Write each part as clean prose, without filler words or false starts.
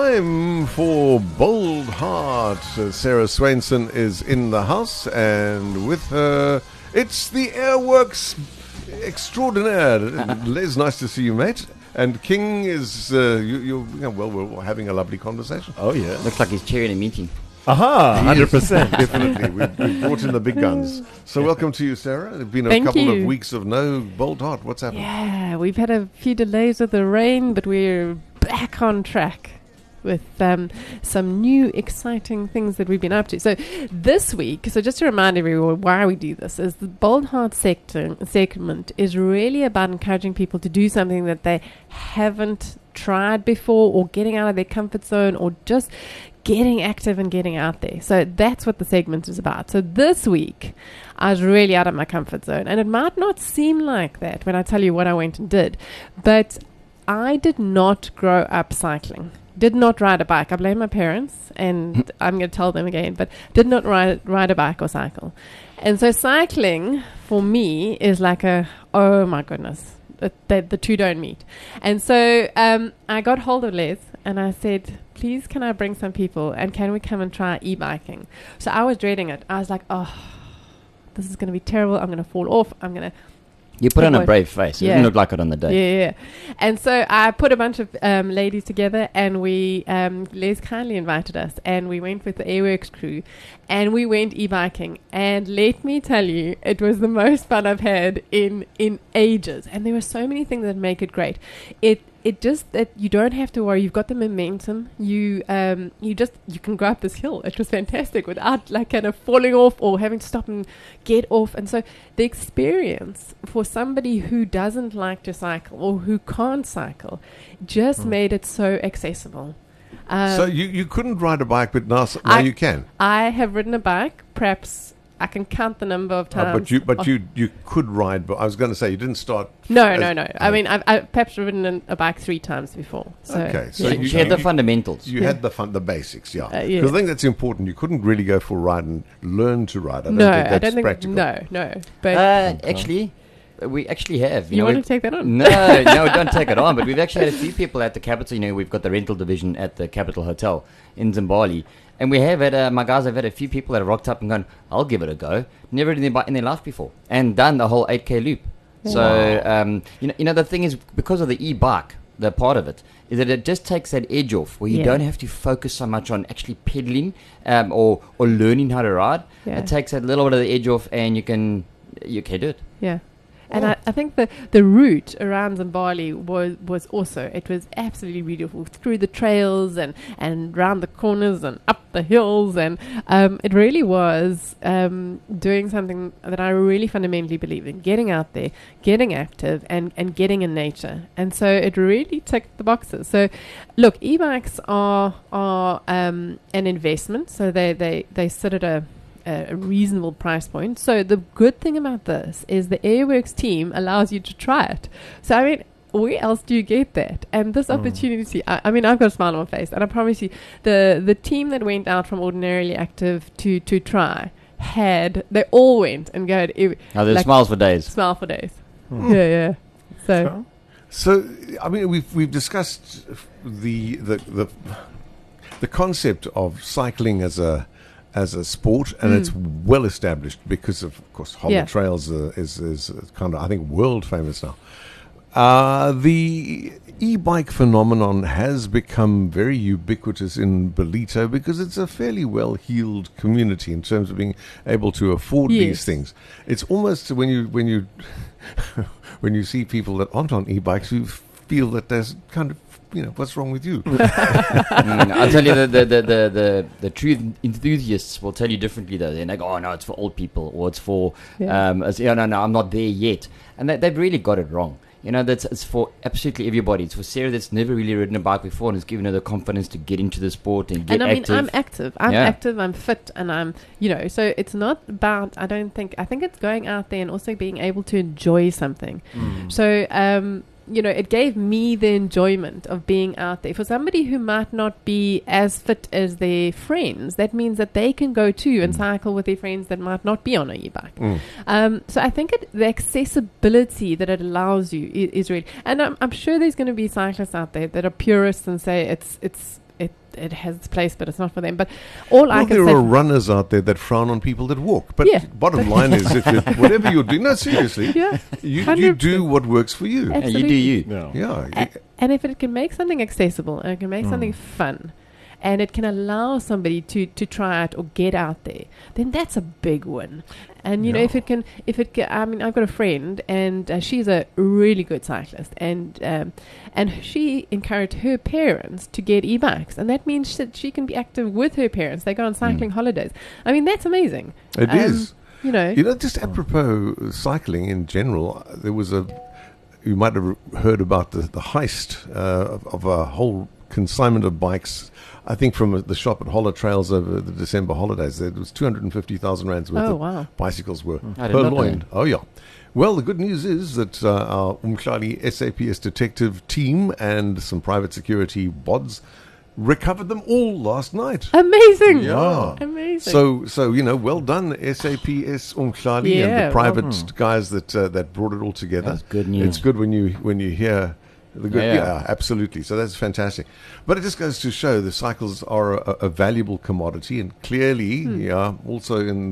time for Bold Heart. Sarah Swainson is in the house, and with her, it's the Airworks extraordinaire. Les, nice to see you, mate. And King is, we're having a lovely conversation. Oh, yeah. Looks like he's chairing a meeting. Aha, 100%. Definitely. We've brought in the big guns. So welcome to you, Sarah. It's been a couple of weeks of no Bold Heart. What's happened? Yeah, we've had a few delays with the rain, but we're back on track with some new exciting things that we've been up to. So this week, just to remind everyone why we do this, is the Bold Heart segment is really about encouraging people to do something that they haven't tried before, or getting out of their comfort zone, or just getting active and getting out there. So that's what the segment is about. So this week, I was really out of my comfort zone. And it might not seem like that when I tell you what I went and did. But I did not grow up cycling. Did not ride a bike. I blame my parents, and I'm going to tell them again, but did not ride a bike or cycle. And so cycling, for me, is like oh my goodness, the two don't meet. And so I got hold of Les, and I said, please, can I bring some people, and can we come and try e-biking? So I was dreading it. I was like, oh, this is going to be terrible. I'm going to fall off. You put on a brave face. It didn't look like it on the day. Yeah. And so I put a bunch of ladies together, and we, Les kindly invited us, and we went with the Airworks crew, and we went e-biking. And let me tell you, it was the most fun I've had in ages. And there were so many things that make it great. It just that you don't have to worry. You've got the momentum. You can go up this hill. It was fantastic without kind of falling off or having to stop and get off. And so the experience for somebody who doesn't like to cycle or who can't cycle just made it so accessible. So you couldn't ride a bike, but now you can. I have ridden a bike, perhaps. I can count the number of times. But you could ride. But I was going to say you didn't start. No. I mean, I've perhaps ridden a bike 3 times before. So okay, so you had the fundamentals. You had the basics, yeah. Because I think that's important. You couldn't really go for a ride and learn to ride. I don't think that's practical. No. But actually, we actually have. You want to take that on? No, don't take it on. But we've actually had a few people at the Capital. We've got the rental division at the Capital Hotel in Zimbabwe. And we have had, my guys have had a few people that have rocked up and gone, I'll give it a go. Never ridden in their life before. And done the whole 8K loop. Wow. So, the thing is, because of the e-bike, the part of it, is that it just takes that edge off where you don't have to focus so much on actually pedaling or learning how to ride. Yeah. It takes that little bit of the edge off, and you can do it. Yeah. And I think the route around Zimbabwe was also, it was absolutely beautiful, through the trails and round the corners and up the hills, and it really was doing something that I really fundamentally believe in, getting out there, getting active, and getting in nature. And so it really ticked the boxes. So look, e-bikes are an investment, so they sit at a reasonable price point. So the good thing about this is the Airworks team allows you to try it. So I mean, where else do you get that? And this opportunity, I mean, I've got a smile on my face, and I promise you, the team that went out from Ordinarily Active to try they all went and go. There's smiles for days. Smile for days. Yeah. So I mean, we've discussed the concept of cycling as a sport, and it's well established because of course Holland Trails is kind of, I think, world famous now. The e-bike phenomenon has become very ubiquitous in Ballito because it's a fairly well-heeled community in terms of being able to afford these things. It's almost when you when you see people that aren't on e-bikes, you feel that there's kind of, what's wrong with you? I'll tell you, the true enthusiasts will tell you differently, though. They're like, oh, no, it's for old people, or it's for, no, I'm not there yet. And they've really got it wrong. It's for absolutely everybody. It's for Sarah that's never really ridden a bike before and has given her the confidence to get into the sport and get active. I'm active. I'm active, I'm fit, and I'm, so it's not about, I think it's going out there and also being able to enjoy something. So, it gave me the enjoyment of being out there. For somebody who might not be as fit as their friends, that means that they can go too and cycle with their friends that might not be on an e-bike. So I think the accessibility that it allows you is really... And I'm sure there's going to be cyclists out there that are purists and say it's it has its place, but it's not for them. But all I can there say, are runners out there that frown on people that walk. But Yeah, bottom line is, whatever you're doing, no, seriously, yeah, you 100%. do what works for you. And you do you. No. Yeah. And if it can make something accessible and it can make something fun, and it can allow somebody to try it or get out there, then that's a big win. And you know, if it can, I mean, I've got a friend, and she's a really good cyclist, and she encouraged her parents to get e-bikes, and that means that she can be active with her parents. They go on cycling holidays. I mean, that's amazing. It is. You know, Just apropos cycling in general, there was you might have heard about the heist of a whole consignment of bikes, I think from the shop at Holler Trails over the December holidays. There was 250,000 rands worth of bicycles were purloined. Oh, yeah. Well, the good news is that our Umhlali SAPS detective team and some private security bods recovered them all last night. amazing. Yeah. Amazing. So well done, SAPS Umhlali and Yeah, the private guys that brought it all together. That's good news. It's good when you hear the good. Yeah. Yeah, absolutely. So that's fantastic. But it just goes to show the cycles are a valuable commodity, and clearly, also in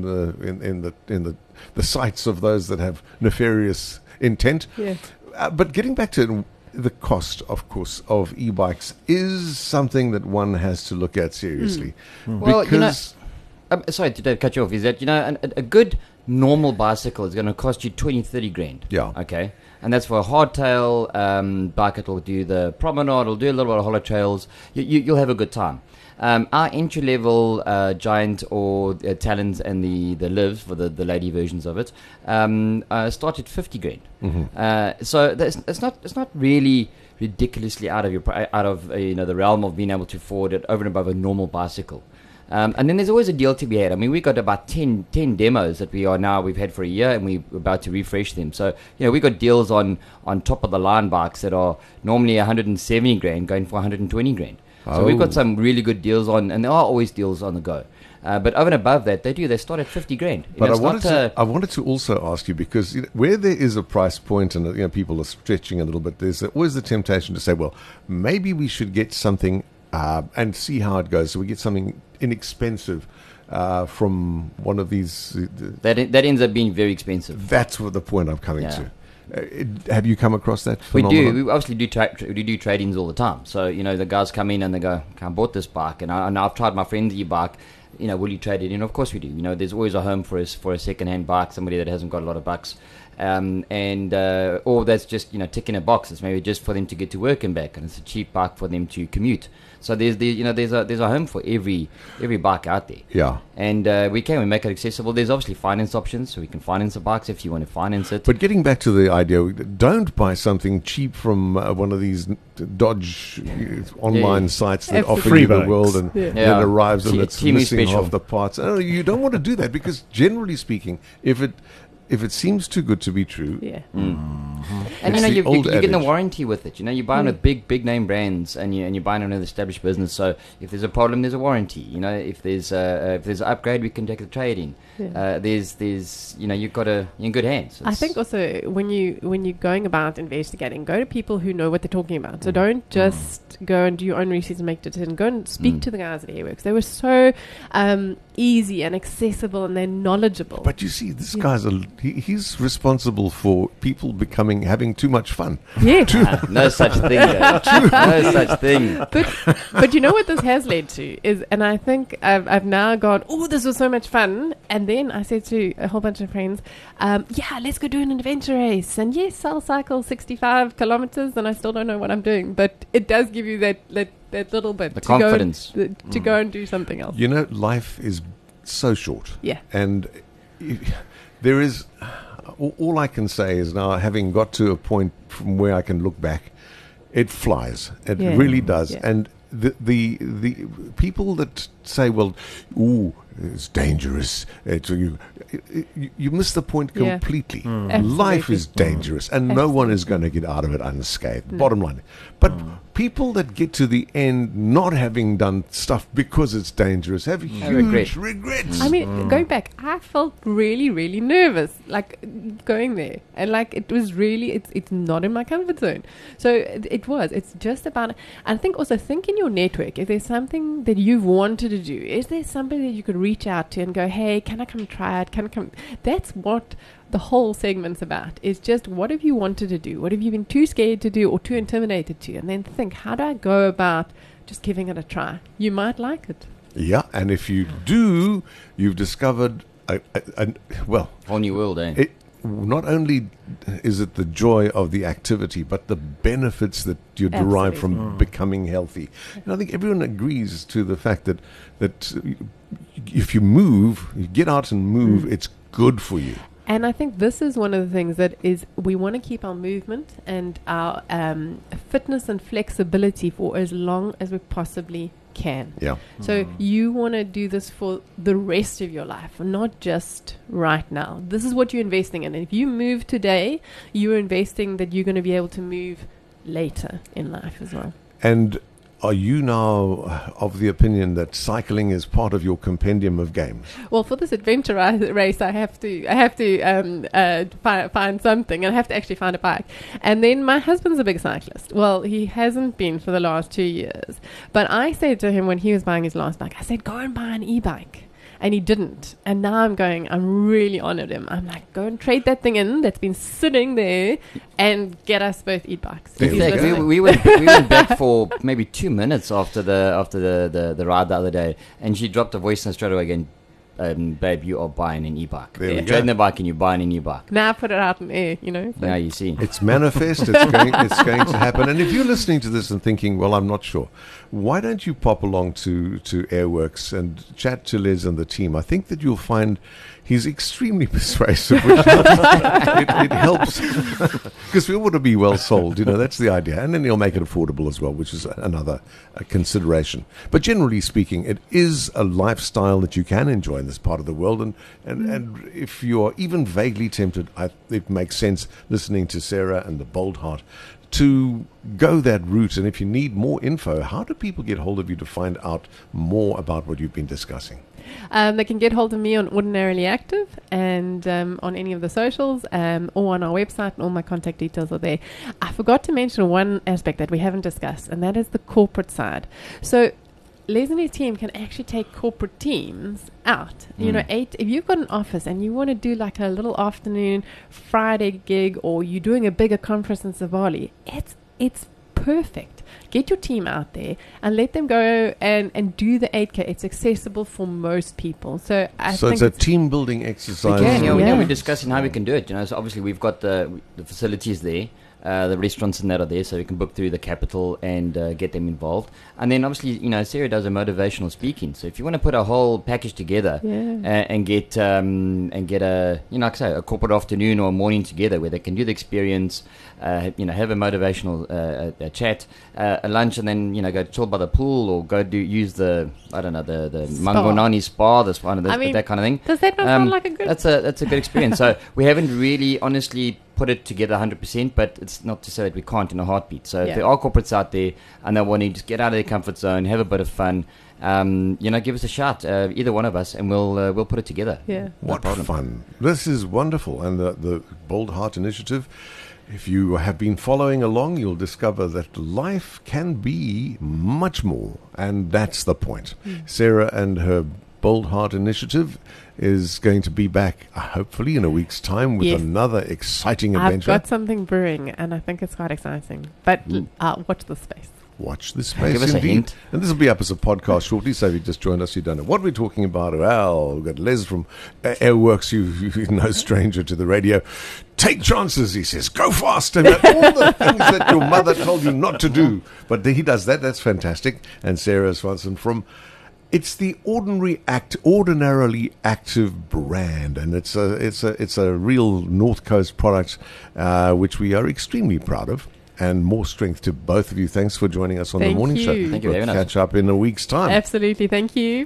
the sights of those that have nefarious intent. Yeah. But getting back to the cost, of course, of e-bikes is something that one has to look at seriously. Well, Because sorry to cut you off. Is that a good normal bicycle is going to cost you 20-30 grand. Yeah. Okay. And that's for a hardtail bike. It'll do the promenade. It'll do a little bit of Holler Trails. You'll have a good time. Our entry level Giant or Talons and the Lives for the lady versions of it start at 50 grand. So it's not really ridiculously out of the realm of being able to afford it over and above a normal bicycle. And then there's always a deal to be had. I mean, we got about 10 demos that we've had for a year, and we're about to refresh them. So, we got deals on top of the line bikes that are normally 170 grand going for 120 grand. So we've got some really good deals on, and there are always deals on the go. But over and above that, they start at 50 grand. But I wanted to also ask you, because where there is a price point and people are stretching a little bit, there's always the temptation to say, well, maybe we should get something and see how it goes. So we get something inexpensive from one of these. That ends up being very expensive. That's what the point I'm coming to. Have you come across that We phenomenon? do. We obviously do trade-ins all the time. So the guys come in and they go, "I bought this bike, and I've tried my friend's e-bike. Will you trade it in?" Of course we do. There's always a home for a second-hand bike, somebody that hasn't got a lot of bucks, or that's just ticking a box. It's maybe just for them to get to work and back, and it's a cheap bike for them to commute. So there's a home for every bike out there. Yeah. And we make it accessible. There's obviously finance options, so we can finance the bikes if you want to finance it. But getting back to the idea, don't buy something cheap from one of these Dodge online sites that offer Free you the bikes. world, and then it arrives and it's Teamy missing special. half the parts. No, you don't want to do that, because generally speaking, if it seems too good to be true, Yeah. And It's the you're old getting a adage. warranty with it. You're buying with big name brands, and you're buying on an established business. So if there's a problem, there's a warranty. If there's an upgrade, we can take the trade in. Yeah. You're in good hands. I think also when you're going about investigating, go to people who know what they're talking about. So don't just go and do your own research and make decisions. Go and speak to the guys at Airworks. They were so easy and accessible, and they're knowledgeable. But you see, this guy's he's responsible for people having too much fun. Yeah. No such thing. No such thing. But you know what this has led to is, and I think I've now gone, oh, this was so much fun. And then I said to a whole bunch of friends, let's go do an adventure race. And yes, I'll cycle 65 kilometers, and I still don't know what I'm doing. But it does give you that little bit The to confidence. to go and do something else. Life is so short. Yeah. And there is, all I can say is, now having got to a point from where I can look back, it flies. It really does. Yeah. And the people that say, well, it's dangerous. You miss the point completely. Life is dangerous, and no one is going to get out of it unscathed. Bottom line. But people that get to the end not having done stuff because it's dangerous have huge regrets. I mean, going back, I felt really, really nervous, like going there, and like it was really, it's not in my comfort zone. So it's just about. I think also think in your network. If there's something that you've wanted to do, is there somebody that you could reach out to and go, hey, can I come try it? Can I come? That's what the whole segment's about, is just what have you wanted to do? What have you been too scared to do or too intimidated to? And then think, how do I go about just giving it a try? You might like it. Yeah, and if you do, you've discovered a whole new world, eh? Not only is it the joy of the activity, but the benefits that you derive from becoming healthy. And I think everyone agrees to the fact that if you move, you get out and move, it's good for you. And I think this is one of the things that is, we want to keep our movement and our fitness and flexibility for as long as we possibly can. Yeah. So you want to do this for the rest of your life, not just right now. This is what you're investing in. And if you move today, you're investing that you're going to be able to move later in life as well. And are you now of the opinion that cycling is part of your compendium of games? Well, for this adventure race, I have to find something, and I have to actually find a bike. And then my husband's a big cyclist. Well, he hasn't been for the last 2 years. But I said to him when he was buying his last bike, I said, go and buy an e-bike. And he didn't. And now I'm really honored him. I'm like, go and trade that thing in that's been sitting there and get us both e-bikes. In fact, we went back for maybe 2 minutes after the ride the other day, and she dropped a voice note straight away again. Babe, you are buying an e-bike. You're trading the bike and you're buying an e-bike. Now put it out in air, So. Now you see. It's manifest. It's going to happen. And if you're listening to this and thinking, well, I'm not sure, why don't you pop along to Airworks and chat to Les and the team? I think that you'll find he's extremely persuasive. Which it helps because we want to be well sold. That's the idea. And then he'll make it affordable as well, which is another consideration. But generally speaking, it is a lifestyle that you can enjoy in this part of the world. And if you're even vaguely tempted, it makes sense listening to Sarah and the Bold Heart to go that route. And if you need more info, how do people get hold of you to find out more about what you've been discussing? They can get hold of me on Ordinarily Active and on any of the socials or on our website, and all my contact details are there. I forgot to mention one aspect that we haven't discussed, and that is the corporate side. So Les and his team can actually take corporate teams out. If you've got an office and you want to do like a little afternoon Friday gig, or you're doing a bigger conference in Savali, it's perfect. Get your team out there and let them go and do the 8K. It's accessible for most people. So it's a team building exercise. We can. We're discussing how we can do it. So obviously we've got the facilities there. The restaurants and that are there, so we can book through the capital and get them involved. And then obviously, Sarah does a motivational speaking. So if you want to put a whole package together and get a, like I say, a corporate afternoon or a morning together where they can do the experience, have a motivational a chat, a lunch, and then go chill by the pool or go use the Mangonani spa, that kind of thing. Does that not sound like a good? That's a good experience. So we haven't really honestly put it together 100%, but it's not to say that we can't in a heartbeat. So if there are corporates out there and they want to just get out of their comfort zone, have a bit of fun, give us a shout, either one of us, and we'll put it together. Yeah, what fun! This is wonderful, and the Bold Heart Initiative. If you have been following along, you'll discover that life can be much more, and that's the point. Sarah and her Bold Heart Initiative is going to be back hopefully in a week's time with another exciting adventure. I've got something brewing, and I think it's quite exciting. But watch the space. Watch this space. Give us a hint. And this will be up as a podcast shortly, so if you just joined us, you don't know what we're talking about. Well, we've got Les from Airworks, who's no stranger to the radio. Take chances, he says. Go fast. And all the things that your mother told you not to do. But he does that. That's fantastic. And Sarah Swanson from... It's the Ordinarily Active brand, and it's a real North Coast product, which we are extremely proud of. And more strength to both of you. Thanks for joining us on the morning show. Thank you for having us. Catch up in a week's time. Absolutely. Thank you.